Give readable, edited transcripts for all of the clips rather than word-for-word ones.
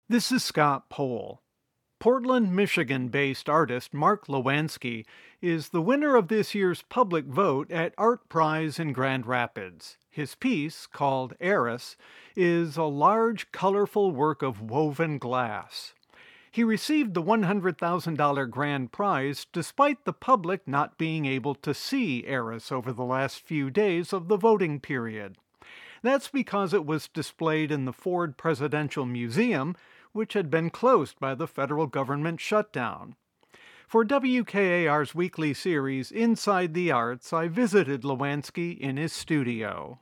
This is Scott Pohl. Portland, Michigan based artist Mark Lewanski is the winner of this year's public vote at Art Prize in Grand Rapids. His piece, called Eris, is a large, colorful work of woven glass. He received the $100,000 grand prize despite the public not being able to see Eris over the last few days of the voting period. That's because it was displayed in the Ford Presidential Museum, which had been closed by the federal government shutdown. For WKAR's weekly series, Inside the Arts, I visited Lewanski in his studio.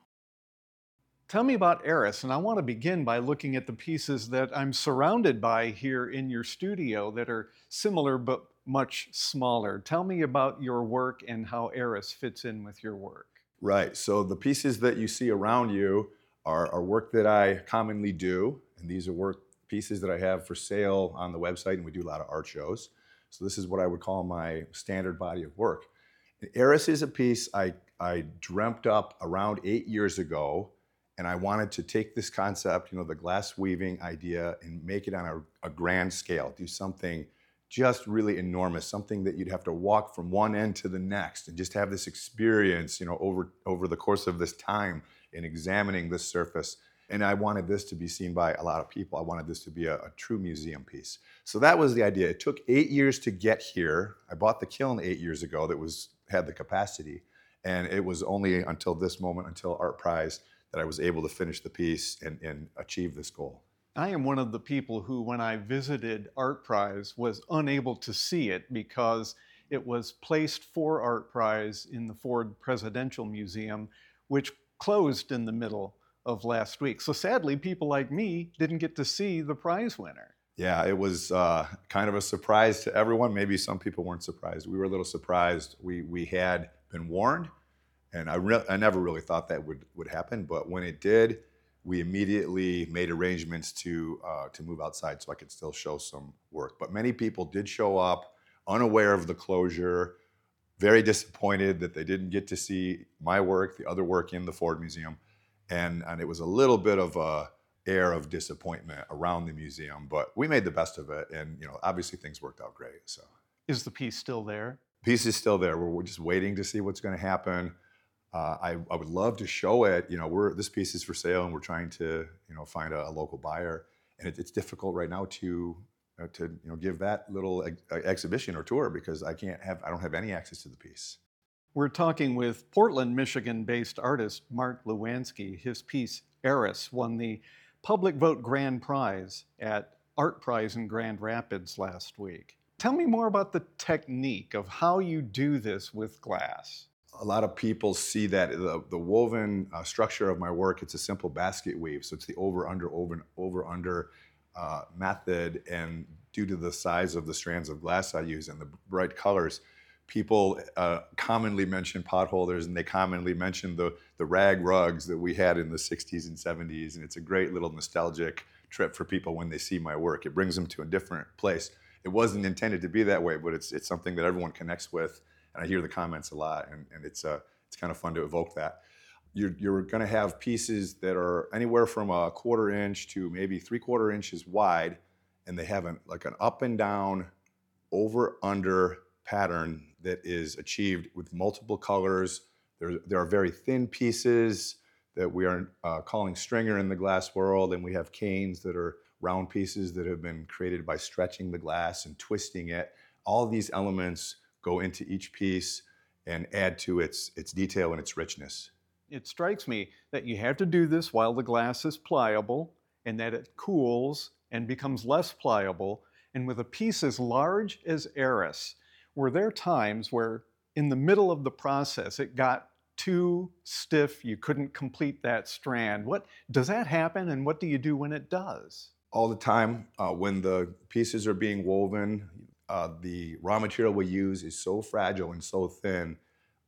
Tell me about Eris, and I want to begin by looking at the pieces that I'm surrounded by here in your studio that are similar but much smaller. Tell me about your work and how Eris fits in with your work. Right. So the pieces that you see around you are work that I commonly do, and these are work pieces that I have for sale on the website, and we do a lot of art shows. So this is what I would call my standard body of work. Eris is a piece I dreamt up around 8 years ago, and I wanted to take this concept, the glass weaving idea, and make it on a grand scale, do something just really enormous, something that you'd have to walk from one end to the next and just have this experience, over the course of this time in examining this surface. And I wanted this to be seen by a lot of people. I wanted this to be a true museum piece. So that was the idea. It took 8 years to get here. I bought the kiln 8 years ago that had the capacity. And it was only until this moment, until Art Prize, that I was able to finish the piece and achieve this goal. I am one of the people who, when I visited Art Prize, was unable to see it because it was placed for Art Prize in the Ford Presidential Museum, which closed in the middle of last week. So sadly, people like me didn't get to see the prize winner. Yeah, it was kind of a surprise to everyone. Maybe some people weren't surprised. We were a little surprised. We had been warned, and I never really thought that would happen. But when it did, we immediately made arrangements to move outside so I could still show some work. But many people did show up unaware of the closure, very disappointed that they didn't get to see my work, the other work in the Ford Museum. And it was a little bit of a air of disappointment around the museum, but we made the best of it. And obviously things worked out great. So is the piece still there? Piece is still there. We're just waiting to see what's going to happen. I would love to show it. This piece is for sale, and we're trying to find a local buyer. And it's difficult right now to give that little exhibition or tour because I don't have any access to the piece. We're talking with Portland, Michigan-based artist Mark Lewanski. His piece Eris won the Public Vote Grand Prize at Art Prize in Grand Rapids last week. Tell me more about the technique of how you do this with glass. A lot of people see that the woven structure of my work, it's a simple basket weave. So it's the over-under method. And due to the size of the strands of glass I use and the bright colors, people commonly mention potholders, and they commonly mention the rag rugs that we had in the 60s and 70s. And it's a great little nostalgic trip for people when they see my work. It brings them to a different place. It wasn't intended to be that way, but it's something that everyone connects with. And I hear the comments a lot, and it's kind of fun to evoke that. You're going to have pieces that are anywhere from a 1/4 inch to maybe 3/4 inches wide, and they have an up and down, over/under pattern that is achieved with multiple colors. There are very thin pieces that we are calling stringer in the glass world, and we have canes that are round pieces that have been created by stretching the glass and twisting it. All of these elements go into each piece and add to its detail and its richness. It strikes me that you have to do this while the glass is pliable and that it cools and becomes less pliable. And with a piece as large as Eris, were there times where in the middle of the process it got too stiff, you couldn't complete that strand? What does that happen, and what do you do when it does? All the time. When the pieces are being woven, the raw material we use is so fragile and so thin.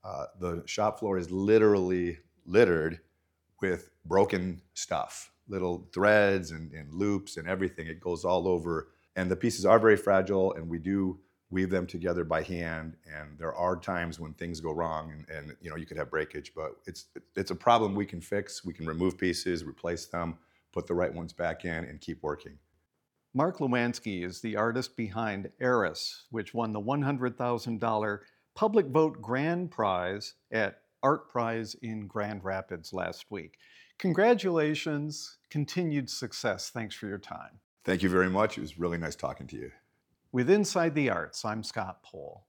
The shop floor is literally littered with broken stuff, little threads and loops and everything. It goes all over. And the pieces are very fragile, and we do weave them together by hand. And there are times when things go wrong, and you could have breakage, but it's a problem we can fix. We can remove pieces, replace them, put the right ones back in, and keep working. Mark Lewansky is the artist behind Eris, which won the $100,000 Public Vote Grand Prize at Art Prize in Grand Rapids last week. Congratulations, continued success. Thanks for your time. Thank you very much. It was really nice talking to you. With Inside the Arts, I'm Scott Pohl.